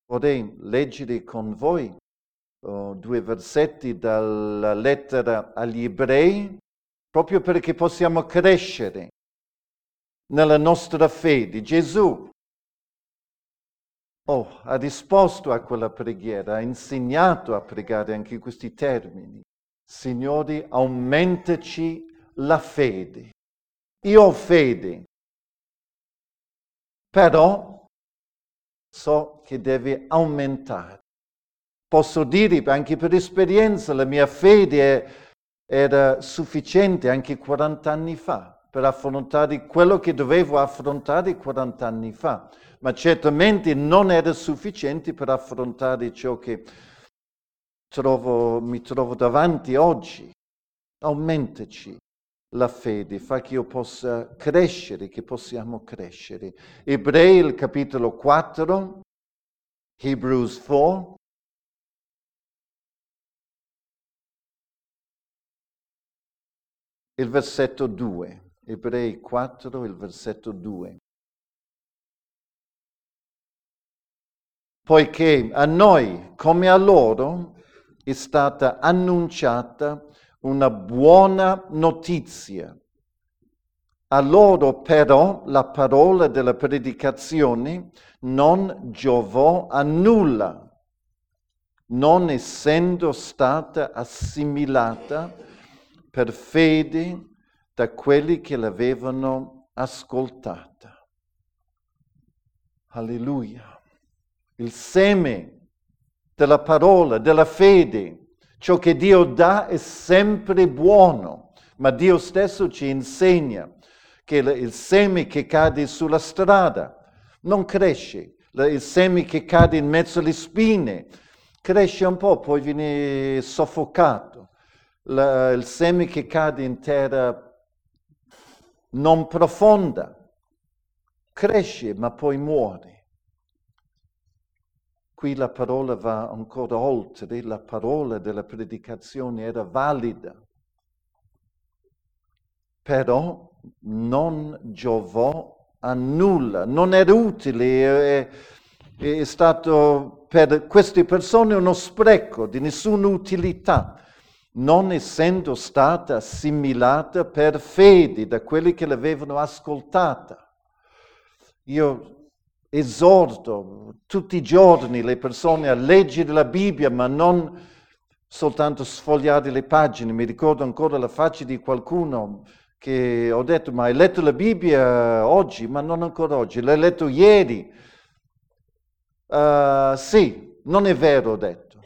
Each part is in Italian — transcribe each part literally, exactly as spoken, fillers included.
Vorrei leggere con voi uh, due versetti dalla lettera agli Ebrei, proprio perché possiamo crescere nella nostra fede. Gesù oh, ha risposto a quella preghiera, ha insegnato a pregare anche in questi termini. Signore, aumentaci la fede. Io ho fede, però so che deve aumentare. Posso dire anche per esperienza, la mia fede era sufficiente anche quaranta anni fa per affrontare quello che dovevo affrontare quaranta anni fa, ma certamente non era sufficiente per affrontare ciò che trovo, mi trovo davanti oggi. Aumentaci la fede, fa che io possa crescere, che possiamo crescere. Ebrei, il capitolo quattro, Hebrews quattro, il versetto due. Ebrei quattro, il versetto due. Poiché a noi, come a loro, è stata annunciata una buona notizia. A loro però la parola della predicazione non giovò a nulla, non essendo stata assimilata per fede da quelli che l'avevano ascoltata. Alleluia. Il seme della parola, della fede, ciò che Dio dà è sempre buono, ma Dio stesso ci insegna che il seme che cade sulla strada non cresce, il seme che cade in mezzo alle spine cresce un po', poi viene soffocato. La, il seme che cade in terra non profonda cresce, ma poi muore. Qui la parola va ancora oltre, la parola della predicazione era valida, però non giovò a nulla, non era utile, è, è stato per queste persone uno spreco di nessuna utilità, non essendo stata assimilata per fede da quelli che l'avevano ascoltata. Io esorto tutti i giorni le persone a leggere la Bibbia, ma non soltanto sfogliare le pagine. Mi ricordo ancora la faccia di qualcuno che ho detto, ma hai letto la Bibbia oggi? Ma non ancora oggi, l'hai letto ieri? Uh, sì, non è vero, ho detto.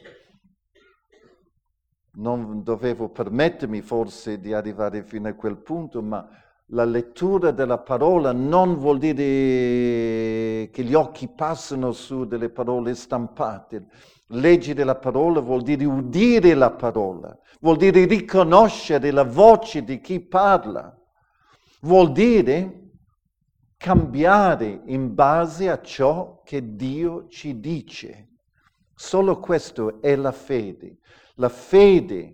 Non dovevo permettermi forse di arrivare fino a quel punto, ma la lettura della parola non vuol dire che gli occhi passano su delle parole stampate. Leggere la parola vuol dire udire la parola, vuol dire riconoscere la voce di chi parla, vuol dire cambiare in base a ciò che Dio ci dice. Solo questo è la fede. La fede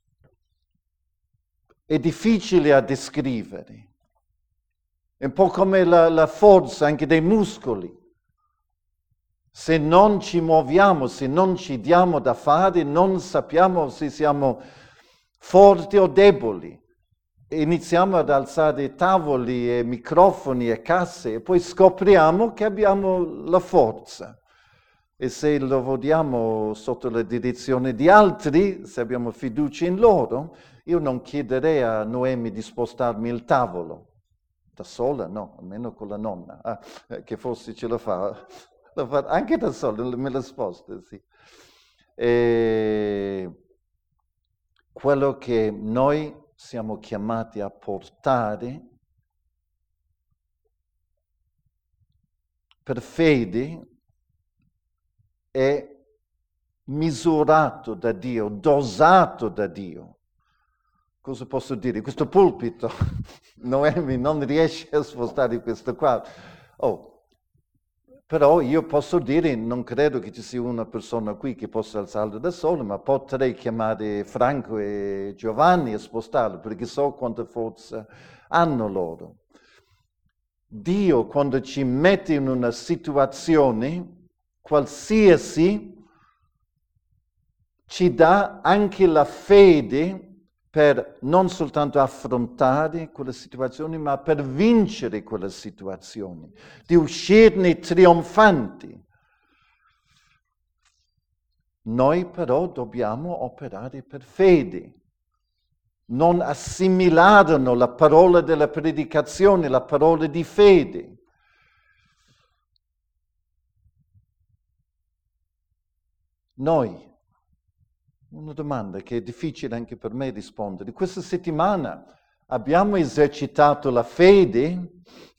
è difficile a descrivere, è un po' come la, la forza anche dei muscoli. Se non ci muoviamo, se non ci diamo da fare, non sappiamo se siamo forti o deboli. Iniziamo ad alzare tavoli e microfoni e casse e poi scopriamo che abbiamo la forza. E se lavoriamo sotto la direzione di altri, se abbiamo fiducia in loro, io non chiederei a Noemi di spostarmi il tavolo. Da sola? No, almeno con la nonna, ah, che forse ce la fa. La fa anche da sola, me la sposta, sì. E quello che noi siamo chiamati a portare per fede è misurato da Dio, dosato da Dio. Cosa posso dire? Questo pulpito, Noemi non riesce a spostare questo qua. Oh, però io posso dire, non credo che ci sia una persona qui che possa alzarlo da solo, ma potrei chiamare Franco e Giovanni e spostarlo, perché so quanta forza hanno loro. Dio, quando ci mette in una situazione, qualsiasi ci dà anche la fede per non soltanto affrontare quelle situazioni, ma per vincere quelle situazioni, di uscirne trionfanti. Noi però dobbiamo operare per fede, non assimilarono la parola della predicazione, la parola di fede. Noi, una domanda che è difficile anche per me rispondere. Questa settimana abbiamo esercitato la fede?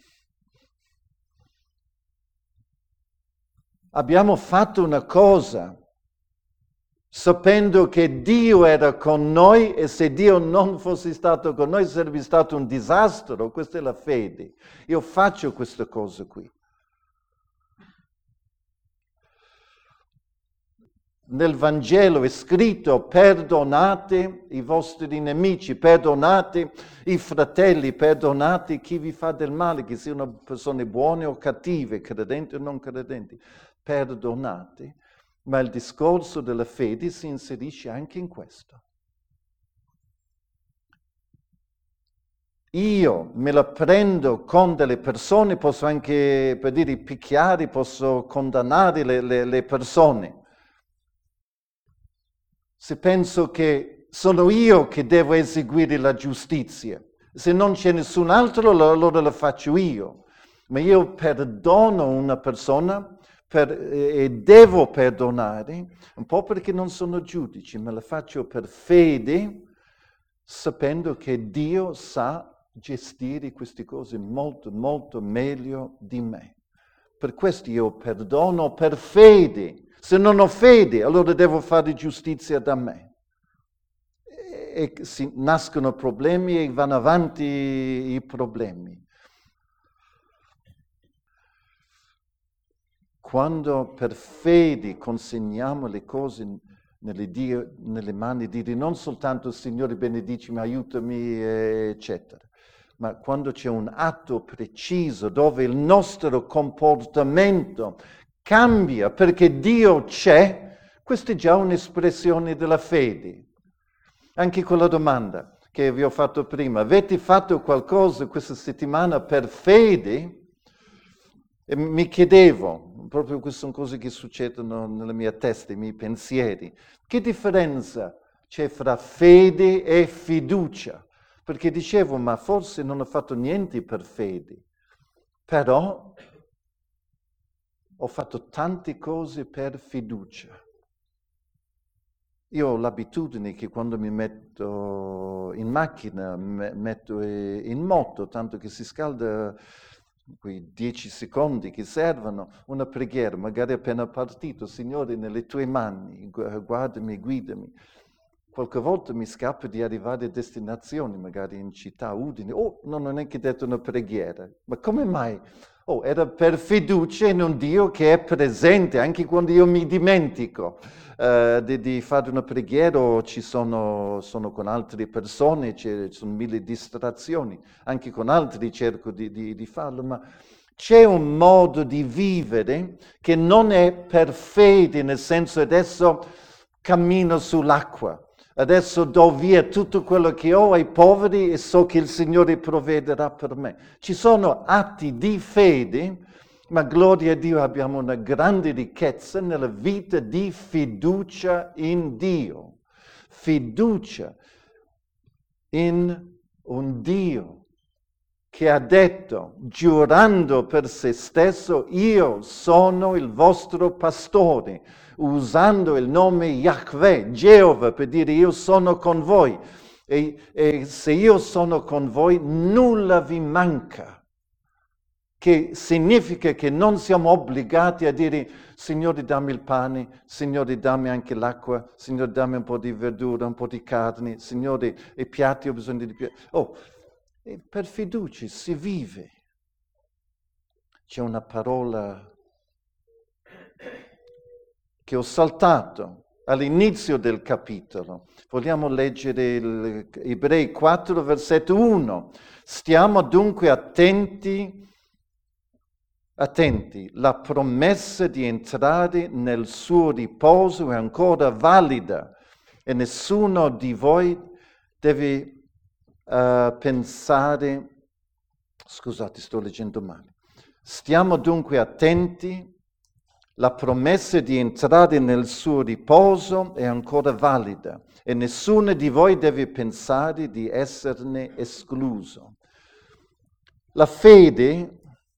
Abbiamo fatto una cosa sapendo che Dio era con noi e se Dio non fosse stato con noi sarebbe stato un disastro. Questa è la fede. Io faccio questa cosa qui. Nel Vangelo è scritto: perdonate i vostri nemici, perdonate i fratelli, perdonate chi vi fa del male, che siano persone buone o cattive, credenti o non credenti. Perdonate. Ma il discorso della fede si inserisce anche in questo. Io me la prendo con delle persone, posso anche, per dire, picchiare, posso condannare le, le, le persone. Se penso che sono io che devo eseguire la giustizia, se non c'è nessun altro, allora la faccio io. Ma io perdono una persona per, e devo perdonare, un po' perché non sono giudice, ma la faccio per fede, sapendo che Dio sa gestire queste cose molto, molto meglio di me. Per questo io perdono per fede. Se non ho fede, allora devo fare giustizia da me. E, e si nascono problemi e vanno avanti i problemi. Quando per fede consegniamo le cose nelle, Dio, nelle mani di Dio, non soltanto Signore benedicimi, aiutami, eccetera, ma quando c'è un atto preciso dove il nostro comportamento cambia perché Dio c'è, questa è già un'espressione della fede. Anche con la domanda che vi ho fatto prima: avete fatto qualcosa questa settimana per fede? E mi chiedevo, proprio queste sono cose che succedono nella mia testa, i miei pensieri, che differenza c'è fra fede e fiducia? Perché dicevo, ma forse non ho fatto niente per fede, però ho fatto tante cose per fiducia. Io ho l'abitudine che quando mi metto in macchina, mi metto in moto, tanto che si scalda quei dieci secondi che servono, una preghiera, magari appena partito: Signore, nelle tue mani, guardami, guidami. Qualche volta mi scappa di arrivare a destinazioni, magari in città, Udine. Oh, non ho neanche detto una preghiera. Ma come mai? Oh, era per fiducia in un Dio che è presente, anche quando io mi dimentico uh, di, di fare una preghiera o ci sono, sono con altre persone, ci sono mille distrazioni. Anche con altri cerco di, di, di farlo, ma c'è un modo di vivere che non è per fede, nel senso adesso cammino sull'acqua. Adesso do via tutto quello che ho ai poveri e so che il Signore provvederà per me. Ci sono atti di fede, ma gloria a Dio abbiamo una grande ricchezza nella vita di fiducia in Dio. Fiducia in un Dio che ha detto, giurando per se stesso: io sono il vostro pastore, usando il nome Yahweh, Geova, per dire io sono con voi. E, e se io sono con voi, nulla vi manca. Che significa che non siamo obbligati a dire: Signore, dammi il pane, Signore, dammi anche l'acqua, Signore, dammi un po' di verdura, un po' di carne, Signore, i piatti ho bisogno di piatti. Oh, e per fiducia si vive. C'è una parola che ho saltato all'inizio del capitolo. Vogliamo leggere il Ebrei quattro, versetto uno. Stiamo dunque attenti attenti, la promessa di entrare nel suo riposo è ancora valida e nessuno di voi deve uh, pensare, scusate, sto leggendo male. Stiamo dunque attenti, la promessa di entrare nel suo riposo è ancora valida e nessuno di voi deve pensare di esserne escluso. La fede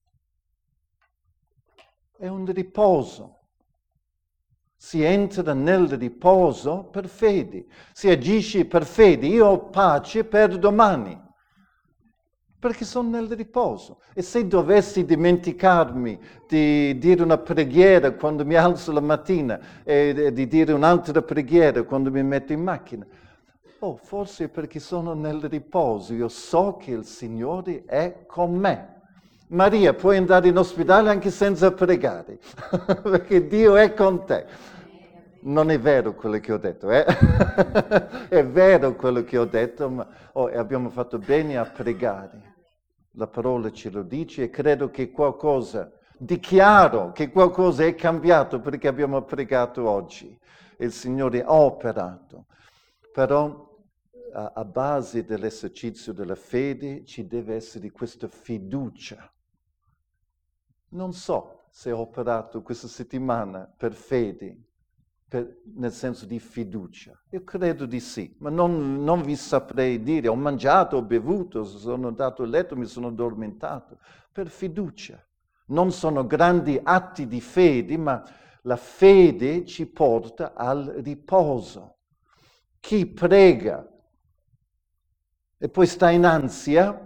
è un riposo. Si entra nel riposo per fede. Si agisce per fede. Io ho pace per domani, perché sono nel riposo. E se dovessi dimenticarmi di dire una preghiera quando mi alzo la mattina e di dire un'altra preghiera quando mi metto in macchina, oh, forse è perché sono nel riposo. Io so che il Signore è con me. Maria, puoi andare in ospedale anche senza pregare, perché Dio è con te. Non è vero quello che ho detto, eh? È vero quello che ho detto, ma oh, abbiamo fatto bene a pregare. La parola ce lo dice e credo che qualcosa, dichiaro che qualcosa è cambiato perché abbiamo pregato oggi. Il Signore ha operato. Però a, a base dell'esercizio della fede ci deve essere questa fiducia. Non so se ho operato questa settimana per fede, per, nel senso di fiducia. Io credo di sì, ma non, non vi saprei dire. Ho mangiato, ho bevuto, sono andato a letto, mi sono addormentato. Per fiducia. Non sono grandi atti di fede, ma la fede ci porta al riposo. Chi prega e poi sta in ansia,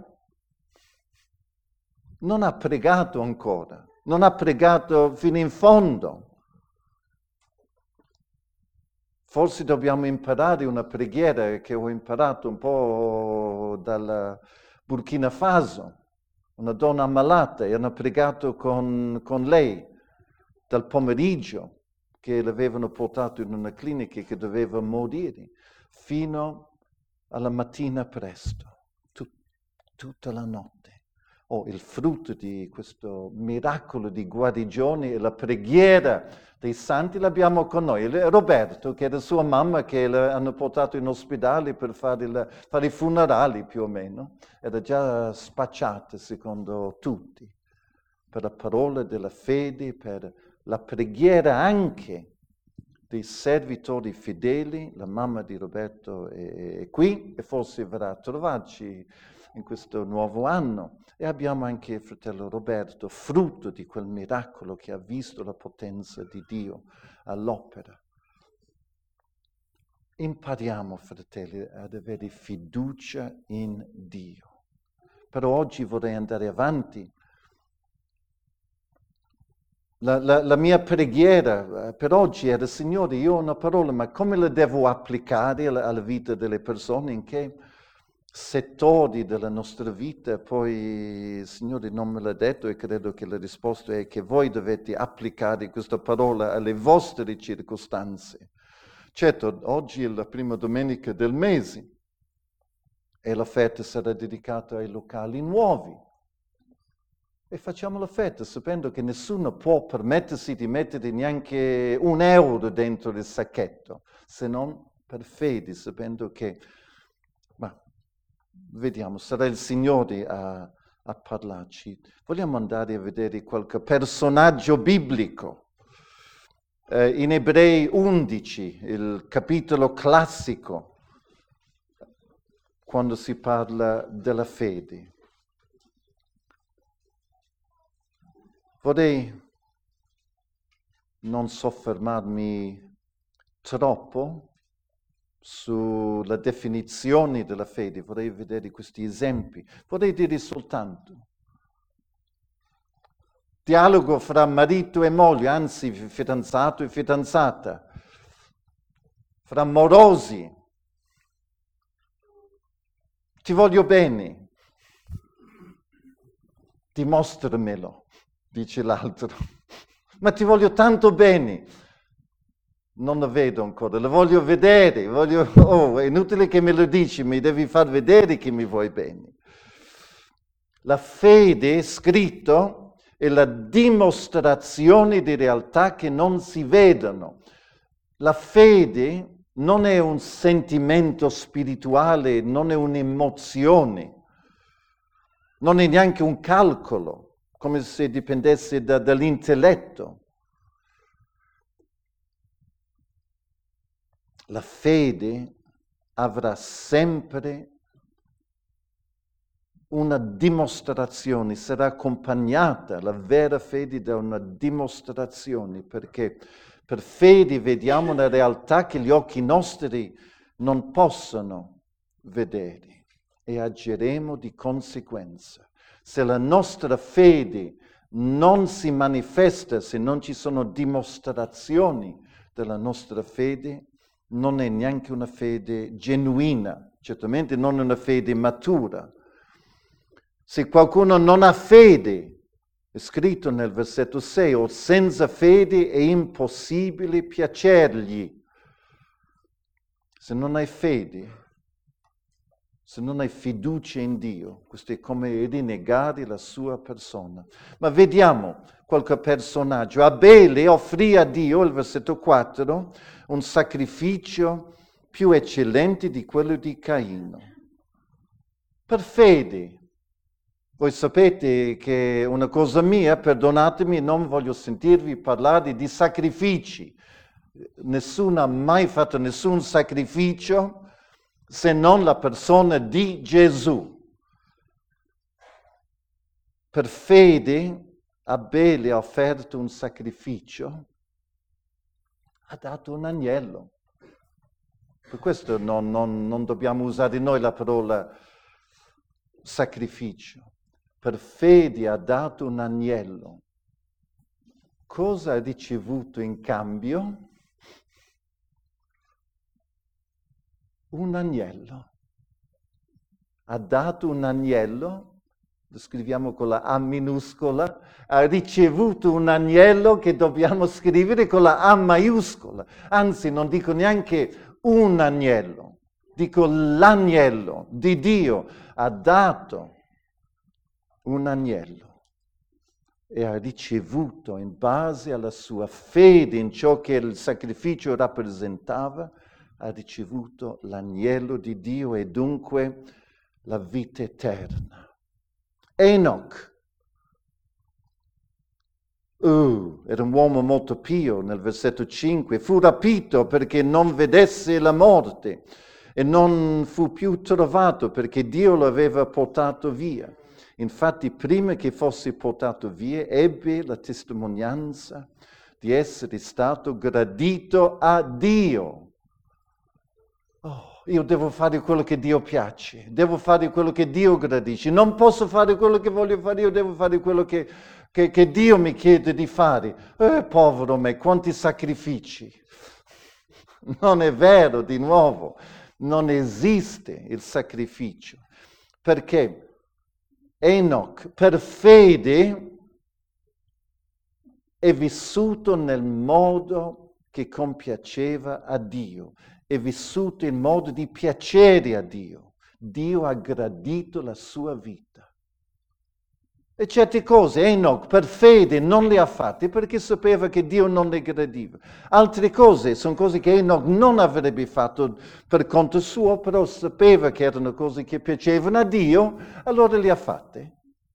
non ha pregato ancora, non ha pregato fino in fondo. Forse dobbiamo imparare una preghiera che ho imparato un po' dal Burkina Faso. Una donna ammalata e hanno pregato con, con lei dal pomeriggio, che l'avevano portato in una clinica che doveva morire, fino alla mattina presto, tut, tutta la notte. Oh, il frutto di questo miracolo di guarigione e la preghiera dei santi l'abbiamo con noi. Roberto, che era sua mamma, che l'hanno portato in ospedale per fare, il, fare i funerali più o meno, era già spacciata secondo tutti, per la parola della fede, per la preghiera anche dei servitori fedeli. La mamma di Roberto è, è qui e forse verrà a trovarci in questo nuovo anno. E abbiamo anche il fratello Roberto, frutto di quel miracolo che ha visto la potenza di Dio all'opera. Impariamo, fratelli, ad avere fiducia in Dio. Però oggi vorrei andare avanti. La, la, la mia preghiera per oggi era: Signore, io ho una parola, ma come la devo applicare alla, alla vita delle persone? In che settori della nostra vita? Poi il Signore non me l'ha detto e credo che la risposta è che voi dovete applicare questa parola alle vostre circostanze. Certo, oggi è la prima domenica del mese e l'offerta sarà dedicata ai locali nuovi. E facciamo la festa sapendo che nessuno può permettersi di mettere neanche un euro dentro il sacchetto, se non per fede, sapendo che, ma vediamo, sarà il Signore a, a parlarci. Vogliamo andare a vedere qualche personaggio biblico. Eh, in Ebrei undici, il capitolo classico, quando si parla della fede. Vorrei non soffermarmi troppo sulla definizione della fede, vorrei vedere questi esempi. Vorrei dire soltanto dialogo fra marito e moglie, anzi fidanzato e fidanzata, fra morosi. Ti voglio bene, dimostramelo, dice l'altro. Ma ti voglio tanto bene. Non lo vedo ancora, lo voglio vedere. Voglio... Oh, è inutile che me lo dici, mi devi far vedere che mi vuoi bene. La fede, scritto, è la dimostrazione di realtà che non si vedono. La fede non è un sentimento spirituale, non è un'emozione, non è neanche un calcolo, come se dipendesse da, dall'intelletto. La fede avrà sempre una dimostrazione, sarà accompagnata la vera fede da una dimostrazione, perché per fede vediamo una realtà che gli occhi nostri non possono vedere e agiremo di conseguenza. Se la nostra fede non si manifesta, se non ci sono dimostrazioni della nostra fede, non è neanche una fede genuina, certamente non una fede matura. Se qualcuno non ha fede, è scritto nel versetto sei, o senza fede è impossibile piacergli. Se non hai fede, se non hai fiducia in Dio, questo è come rinnegare la sua persona. Ma vediamo qualche personaggio. Abele offrì a Dio, il versetto quattro, un sacrificio più eccellente di quello di Caino. Per fede. Voi sapete che una cosa mia, perdonatemi, non voglio sentirvi parlare di sacrifici. Nessuno ha mai fatto nessun sacrificio se non la persona di Gesù. Per fede Abele ha offerto un sacrificio, ha dato un agnello. Per questo non, non, non dobbiamo usare noi la parola sacrificio. Per fede ha dato un agnello. Cosa ha ricevuto in cambio? Un agnello. Ha dato un agnello, lo scriviamo con la A minuscola, ha ricevuto un agnello che dobbiamo scrivere con la A maiuscola. Anzi, non dico neanche un agnello, dico l'agnello di Dio. Ha dato un agnello e ha ricevuto, in base alla sua fede in ciò che il sacrificio rappresentava, ha ricevuto l'agnello di Dio e dunque la vita eterna. Enoch, uh, era un uomo molto pio, nel versetto cinque, fu rapito perché non vedesse la morte e non fu più trovato perché Dio lo aveva portato via. Infatti, prima che fosse portato via, ebbe la testimonianza di essere stato gradito a Dio. Oh, io devo fare quello che Dio piace, devo fare quello che Dio gradisce. Non posso fare quello che voglio fare, io devo fare quello che, che, che Dio mi chiede di fare. Eh, povero me, quanti sacrifici. Non è vero, di nuovo, non esiste il sacrificio. Perché Enoch, per fede, è vissuto nel modo che compiaceva a Dio, è vissuto in modo di piacere a Dio. Dio ha gradito la sua vita. E certe cose Enoch per fede non le ha fatte perché sapeva che Dio non le gradiva. Altre cose sono cose che Enoch non avrebbe fatto per conto suo, però sapeva che erano cose che piacevano a Dio, allora le ha fatte.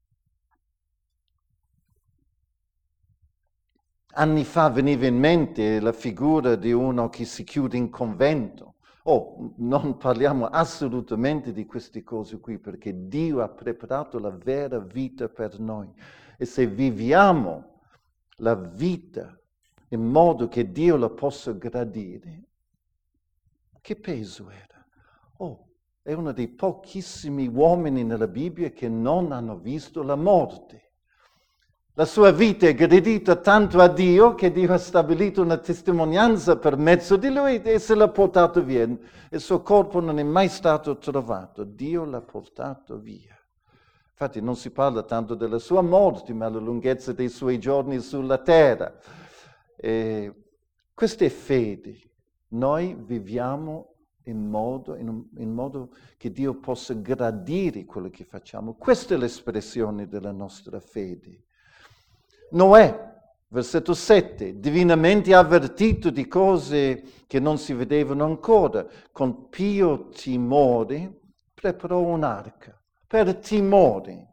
Anni fa veniva in mente la figura di uno che si chiude in convento. Oh, non parliamo assolutamente di queste cose qui, perché Dio ha preparato la vera vita per noi. E se viviamo la vita in modo che Dio la possa gradire, che peso era? Oh, è uno dei pochissimi uomini nella Bibbia che non hanno visto la morte. La sua vita è gradita tanto a Dio che Dio ha stabilito una testimonianza per mezzo di lui e se l'ha portato via. Il suo corpo non è mai stato trovato, Dio l'ha portato via. Infatti non si parla tanto della sua morte, ma della lunghezza dei suoi giorni sulla terra. E questa è fede. Noi viviamo in modo, in, un, in modo che Dio possa gradire quello che facciamo. Questa è l'espressione della nostra fede. Noè, versetto sette, divinamente avvertito di cose che non si vedevano ancora, con pio timore preparò un'arca. Per timore.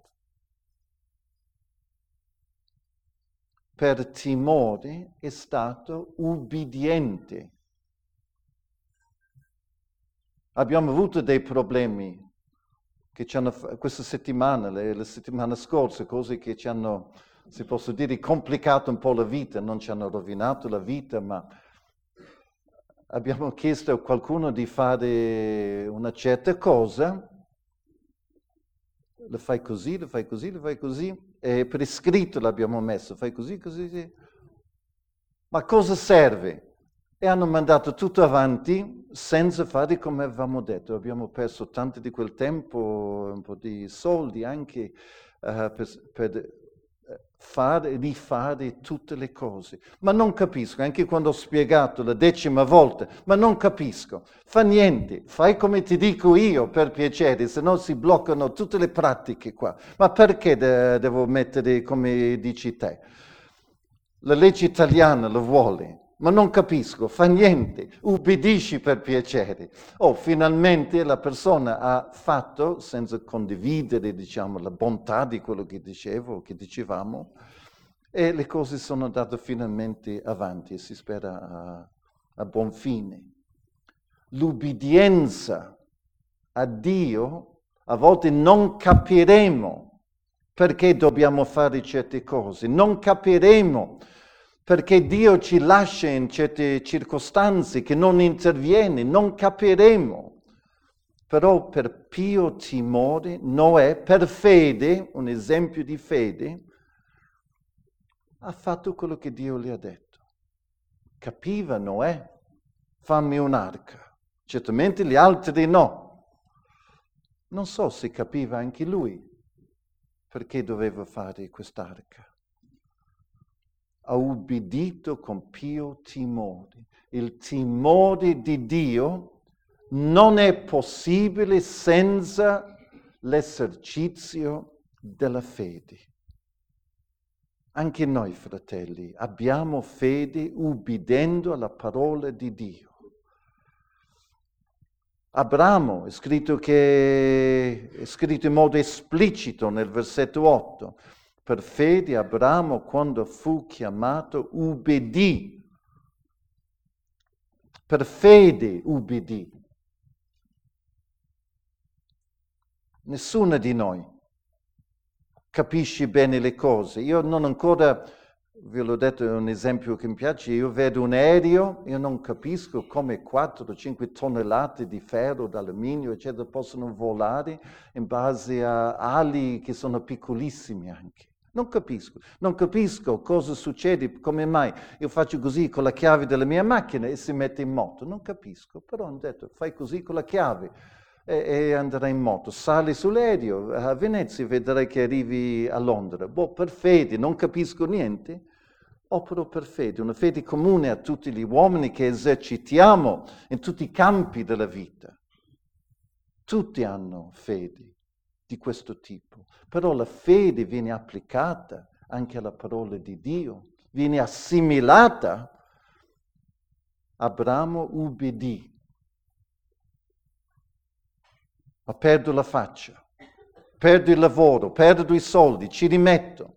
Per timore è stato ubbidiente. Abbiamo avuto dei problemi che ci hanno, questa settimana, le, le settimane scorse, cose che ci hanno, si posso dire, complicato un po' la vita, non ci hanno rovinato la vita, ma abbiamo chiesto a qualcuno di fare una certa cosa, lo fai così, lo fai così, lo fai così, e per iscritto l'abbiamo messo, fai così, così, così. Ma cosa serve? E hanno mandato tutto avanti senza fare come avevamo detto. Abbiamo perso tanto di quel tempo, un po' di soldi anche uh, per, per fare, rifare tutte le cose. Ma non capisco, anche quando ho spiegato la decima volta, ma non capisco. Fa niente, fai come ti dico io per piacere, se no si bloccano tutte le pratiche qua. Ma perché de- devo mettere come dici te? La legge italiana lo vuole. Ma non capisco, fa niente, ubbidisci per piacere. Oh, finalmente la persona ha fatto, senza condividere, diciamo, la bontà di quello che dicevo, che dicevamo, e le cose sono andate finalmente avanti e si spera a, a buon fine. L'ubbidienza a Dio, a volte non capiremo perché dobbiamo fare certe cose, non capiremo perché Dio ci lascia in certe circostanze che non interviene, non capiremo. Però per pio timore, Noè, per fede, un esempio di fede, ha fatto quello che Dio gli ha detto. Capiva Noè, fammi un'arca. Certamente gli altri no. Non so se capiva anche lui perché doveva fare quest'arca. Ha ubbidito con pio timore. Il timore di Dio non è possibile senza l'esercizio della fede. Anche noi, fratelli, abbiamo fede ubbidendo alla parola di Dio. Abramo è scritto, che, è scritto in modo esplicito nel versetto otto. Per fede Abramo, quando fu chiamato, ubbidì. Per fede ubbidì. Nessuno di noi capisce bene le cose. Io non ancora, ve l'ho detto, è un esempio che mi piace, io vedo un aereo, io non capisco come quattro o cinque tonnellate di ferro, d'alluminio, eccetera, possono volare in base a ali che sono piccolissimi anche. Non capisco, non capisco cosa succede, come mai io faccio così con la chiave della mia macchina e si mette in moto. Non capisco, però hanno detto fai così con la chiave e, e andrai in moto. Sali sull'aereo, a Venezia vedrai che arrivi a Londra. Boh, per fede, non capisco niente. Opero per fede, una fede comune a tutti gli uomini che esercitiamo in tutti i campi della vita. Tutti hanno fede di questo tipo, però la fede viene applicata anche alla parola di Dio, viene assimilata. Abramo ubbidì, ma perdo la faccia, perdo il lavoro, perdo i soldi, ci rimetto.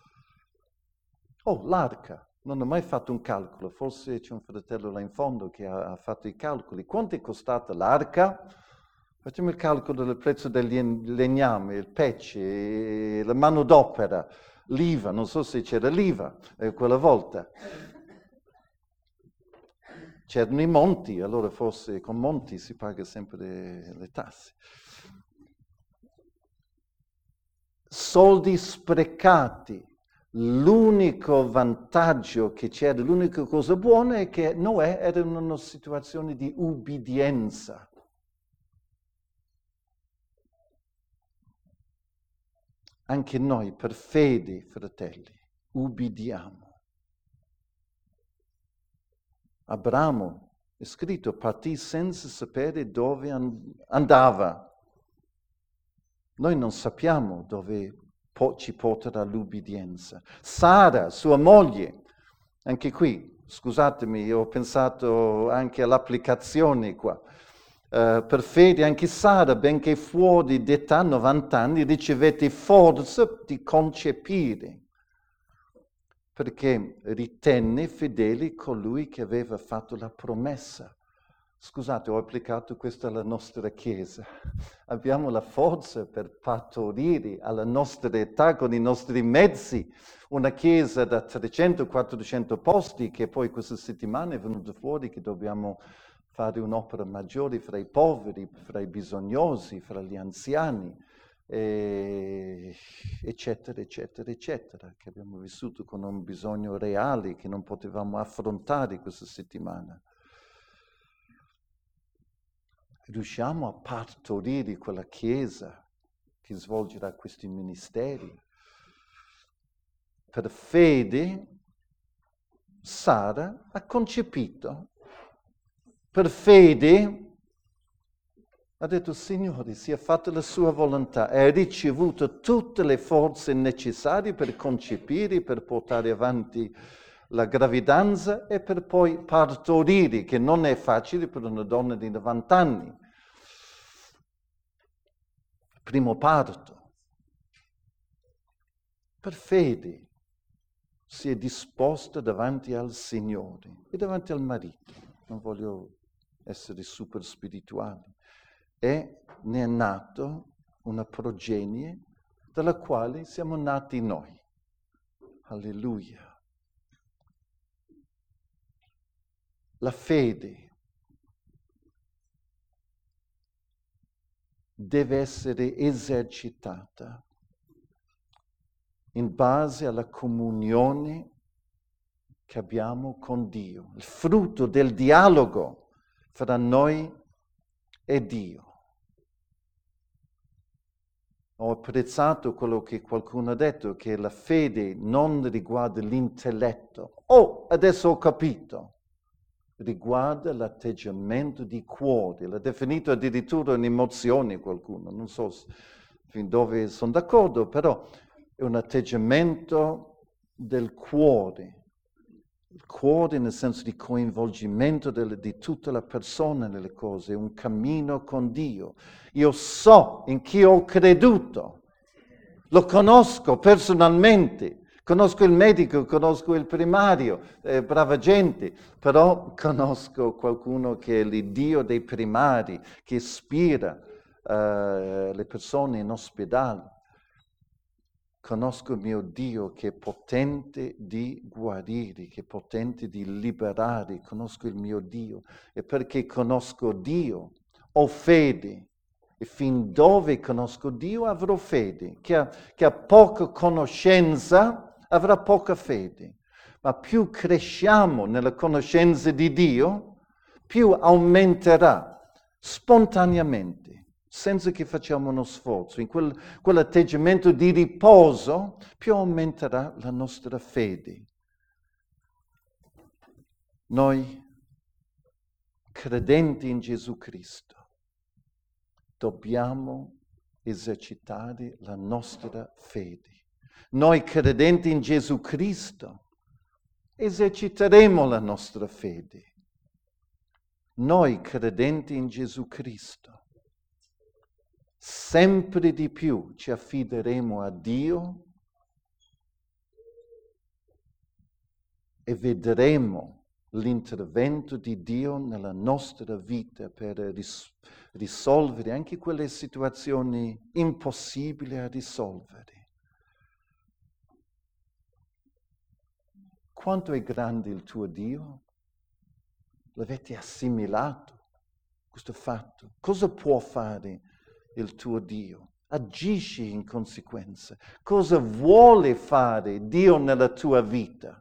Oh, l'arca, non ho mai fatto un calcolo, forse c'è un fratello là in fondo che ha, ha fatto i calcoli. Quanto è costata l'arca? Facciamo il calcolo del prezzo del legname, il pece, la manodopera, l'I V A, non so se c'era l'I V A eh, quella volta. C'erano i monti, allora forse con monti si paga sempre le, le tasse. Soldi sprecati. L'unico vantaggio che c'era, l'unica cosa buona è che Noè era in una situazione di ubbidienza. Anche noi, per fede, fratelli, ubbidiamo. Abramo, è scritto, partì senza sapere dove andava. Noi non sappiamo dove po- ci porterà all'ubbidienza. Sara, sua moglie, anche qui, scusatemi, io ho pensato anche all'applicazione qua. Uh, per fede anche Sara, benché fuori d'età, novanta anni, ricevette forza di concepire, perché ritenne fedele colui che aveva fatto la promessa. Scusate, ho applicato questo alla nostra Chiesa. Abbiamo la forza per partorire alla nostra età con i nostri mezzi una Chiesa da trecento quattrocento posti, che poi questa settimana è venuto fuori che dobbiamo fare un'opera maggiore fra i poveri, fra i bisognosi, fra gli anziani, e, eccetera, eccetera, eccetera, che abbiamo vissuto con un bisogno reale che non potevamo affrontare questa settimana. Riusciamo a partorire quella Chiesa che svolgerà questi ministeri. Per fede, Sara ha concepito. Per fede, ha detto, Signore, sia fatta la sua volontà. E ha ricevuto tutte le forze necessarie per concepire, per portare avanti la gravidanza e per poi partorire, che non è facile per una donna di novanta anni. Primo parto. Per fede si è disposta davanti al Signore e davanti al marito. Non voglio essere super spirituali. E ne è nato una progenie dalla quale siamo nati noi. Alleluia. La fede deve essere esercitata in base alla comunione che abbiamo con Dio, il frutto del dialogo fra noi e Dio. Ho apprezzato quello che qualcuno ha detto, che la fede non riguarda l'intelletto. Oh, adesso ho capito. Riguarda l'atteggiamento di cuore. L'ha definito addirittura un'emozione qualcuno. Non so fin dove sono d'accordo, però è un atteggiamento del cuore. Il cuore nel senso di coinvolgimento del, di tutta la persona nelle cose, un cammino con Dio. Io so in chi ho creduto, lo conosco personalmente, conosco il medico, conosco il primario, eh, brava gente, però conosco qualcuno che è l'Iddio dei primari, che ispira eh, le persone in ospedale. Conosco il mio Dio che è potente di guarire, che è potente di liberare. Conosco il mio Dio. E perché conosco Dio, ho fede. E fin dove conosco Dio avrò fede. Chi ha, chi ha poca conoscenza avrà poca fede. Ma più cresciamo nella conoscenza di Dio, più aumenterà spontaneamente, senza che facciamo uno sforzo, in quel, quell'atteggiamento di riposo, più aumenterà la nostra fede. Noi, credenti in Gesù Cristo, dobbiamo esercitare la nostra fede. Noi, credenti in Gesù Cristo, eserciteremo la nostra fede. Noi, credenti in Gesù Cristo, sempre di più ci affideremo a Dio e vedremo l'intervento di Dio nella nostra vita per ris- risolvere anche quelle situazioni impossibili a risolvere. Quanto è grande il tuo Dio? L'avete assimilato, questo fatto? Cosa può fare il tuo Dio? Agisci in conseguenza. Cosa vuole fare Dio nella tua vita?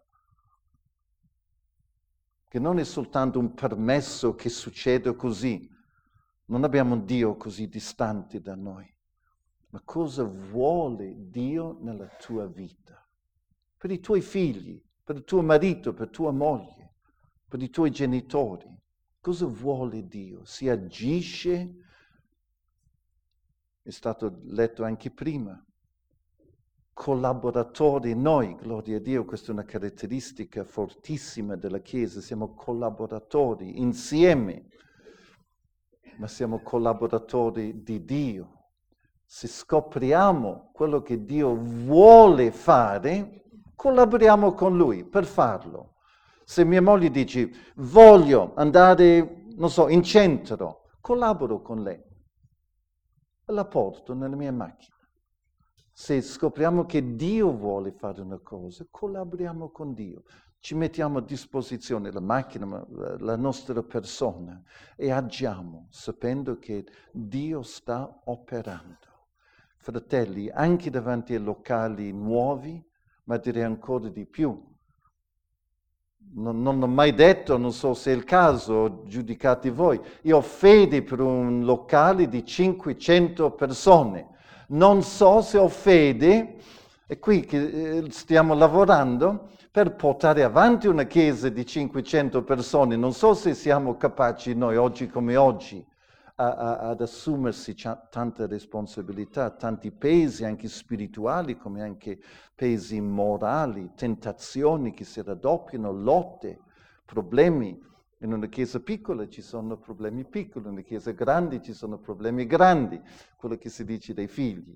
Che non è soltanto un permesso che succeda così. Non abbiamo un Dio così distante da noi. Ma cosa vuole Dio nella tua vita? Per i tuoi figli, per il tuo marito, per tua moglie, per i tuoi genitori. Cosa vuole Dio? Si agisce. È stato letto anche prima. collaboratori noi, gloria a Dio, questa è una caratteristica fortissima della Chiesa, siamo collaboratori insieme, ma siamo collaboratori di Dio. Se scopriamo quello che Dio vuole fare, collaboriamo con Lui per farlo. Se mia moglie dice, voglio andare, non so, in centro, collaboro con lei. E la porto nella mia macchina. Se scopriamo che Dio vuole fare una cosa, collaboriamo con Dio. Ci mettiamo a disposizione la macchina, la nostra persona e agiamo sapendo che Dio sta operando. Fratelli, anche davanti ai locali nuovi, ma direi ancora di più. Non, non ho mai detto, non so se è il caso, giudicate voi. Io ho fede per un locale di cinquecento persone. Non so se ho fede, è qui che stiamo lavorando, per portare avanti una chiesa di cinquecento persone. Non so se siamo capaci noi, oggi come oggi, a, a, ad assumersi tanta responsabilità, tanti pesi anche spirituali come anche pesi morali, tentazioni che si raddoppiano, lotte, problemi. In una chiesa piccola ci sono problemi piccoli, in una chiesa grande ci sono problemi grandi, quello che si dice dei figli.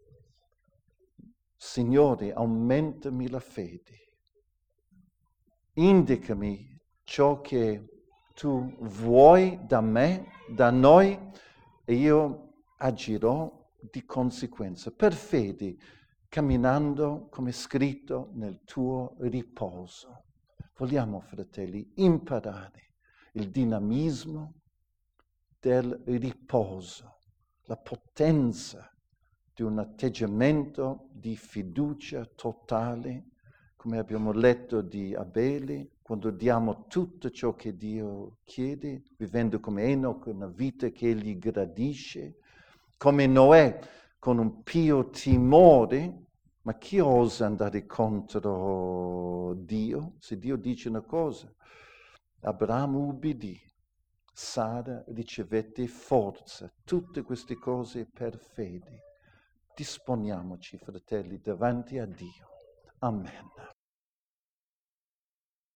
Signore, aumentami la fede, indicami ciò che tu vuoi da me, da noi, e io agirò di conseguenza, per fede, camminando come scritto nel tuo riposo. Vogliamo, fratelli, imparare il dinamismo del riposo, la potenza di un atteggiamento di fiducia totale, come abbiamo letto di Abele, quando diamo tutto ciò che Dio chiede, vivendo come Enoch, una vita che Egli gradisce, come Noè, con un pio timore. Ma chi osa andare contro Dio? Se Dio dice una cosa, Abramo ubbidì, Sara ricevette forza, tutte queste cose per fede. Disponiamoci, fratelli, davanti a Dio. Amen.